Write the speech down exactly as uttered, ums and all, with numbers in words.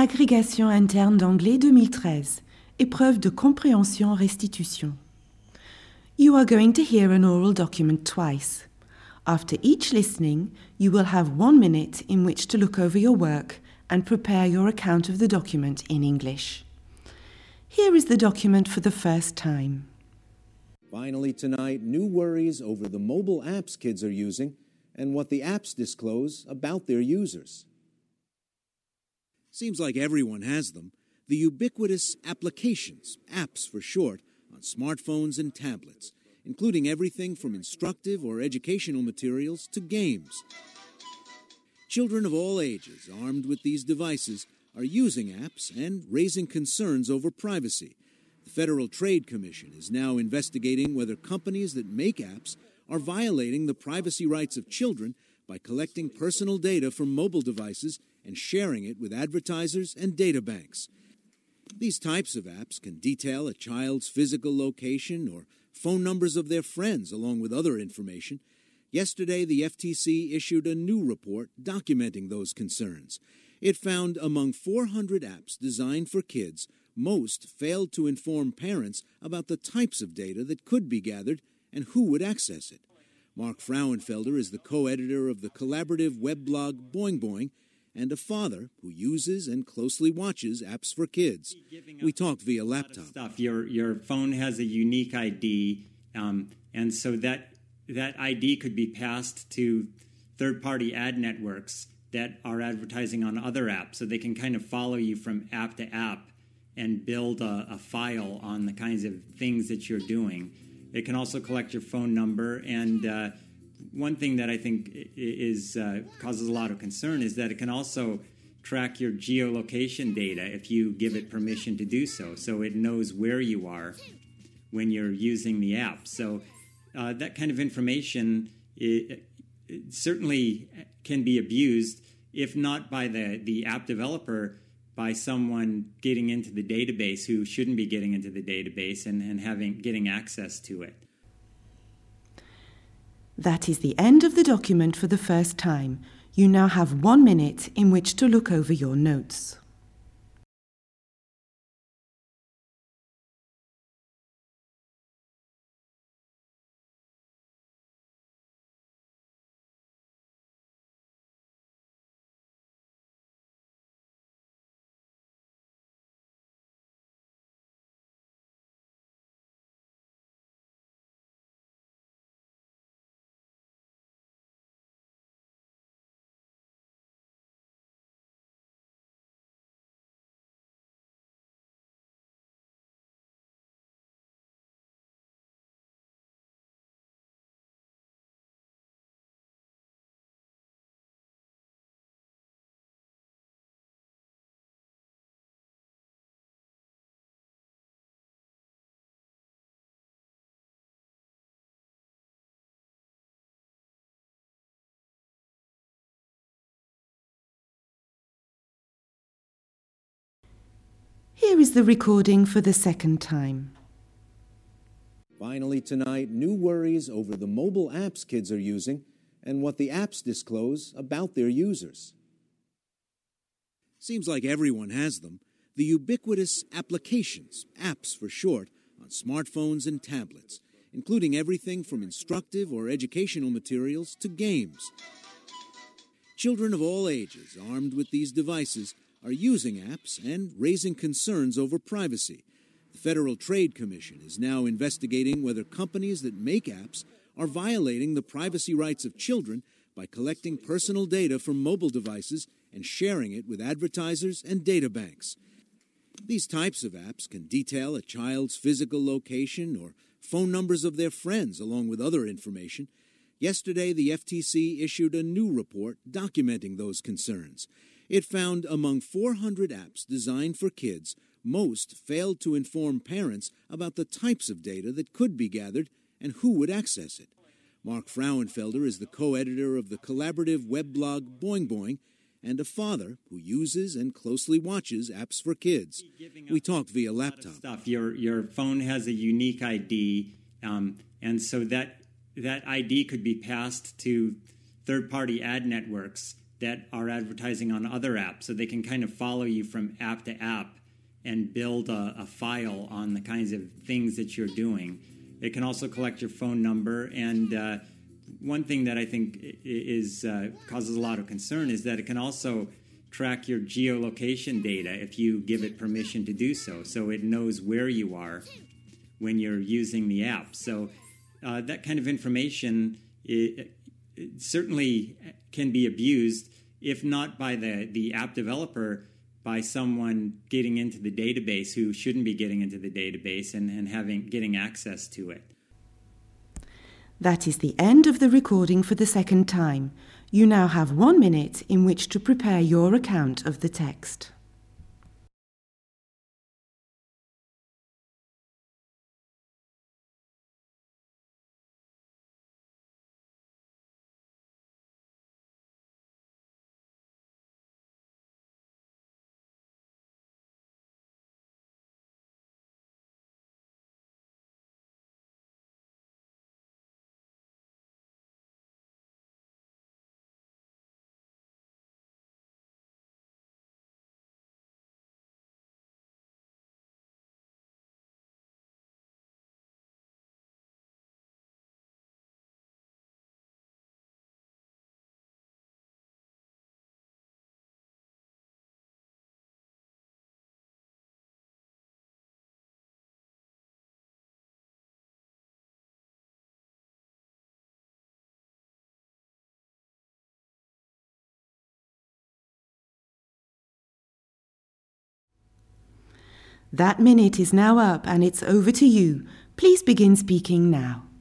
Agrégation interne d'anglais deux mille treize. Épreuve de compréhension-restitution. You are going to hear an oral document twice. After each listening, you will have one minute in which to look over your work and prepare your account of the document in English. Here is the document for the first time. Finally tonight, new worries over the mobile apps kids are using and what the apps disclose about their users. Seems like everyone has them. The ubiquitous applications, apps for short, on smartphones and tablets, including everything from instructive or educational materials to games. Children of all ages, armed with these devices, are using apps and raising concerns over privacy. The Federal Trade Commission is now investigating whether companies that make apps are violating the privacy rights of children by collecting personal data from mobile devices and sharing it with advertisers and data banks. These types of apps can detail a child's physical location or phone numbers of their friends, along with other information. Yesterday, the F T C issued a new report documenting those concerns. It found among four hundred apps designed for kids, most failed to inform parents about the types of data that could be gathered and who would access it. Mark Frauenfelder is the co-editor of the collaborative web blog Boing Boing and a father who uses and closely watches apps for kids. We talked via laptop. Stuff. Your your phone has a unique I D, um, and so that that I D could be passed to third-party ad networks that are advertising on other apps, so they can kind of follow you from app to app and build a, a file on the kinds of things that you're doing. It can also collect your phone number, and uh, one thing that I think is uh, causes a lot of concern is that it can also track your geolocation data if you give it permission to do so. So it knows where you are when you're using the app. So uh, that kind of information it, it certainly can be abused, if not by the, the app developer, by someone getting into the database who shouldn't be getting into the database and, and having getting access to it. That is the end of the document for the first time. You now have one minute in which to look over your notes. Here is the recording for the second time. Finally tonight, new worries over the mobile apps kids are using and what the apps disclose about their users. Seems like everyone has them. The ubiquitous applications, apps for short, on smartphones and tablets, including everything from instructive or educational materials to games. Children of all ages, armed with these devices, are using apps and raising concerns over privacy. The Federal Trade Commission is now investigating whether companies that make apps are violating the privacy rights of children by collecting personal data from mobile devices and sharing it with advertisers and data banks. These types of apps can detail a child's physical location or phone numbers of their friends, along with other information. Yesterday, the F T C issued a new report documenting those concerns. It found among four hundred apps designed for kids, most failed to inform parents about the types of data that could be gathered and who would access it. Mark Frauenfelder is the co-editor of the collaborative web blog Boing Boing and a father who uses and closely watches apps for kids. We talked via laptop. Stuff. Your your phone has a unique I D, um, and so that that I D could be passed to third-party ad networks that are advertising on other apps, so they can kind of follow you from app to app and build a, a file on the kinds of things that you're doing. It can also collect your phone number, and uh, one thing that I think is uh, causes a lot of concern is that it can also track your geolocation data if you give it permission to do so, so it knows where you are when you're using the app. So uh, that kind of information it, it certainly can be abused, if not by the, the app developer, by someone getting into the database who shouldn't be getting into the database and, and having getting access to it. That is the end of the recording for the second time. You now have one minute in which to prepare your account of the text. That minute is now up and it's over to you. Please begin speaking now.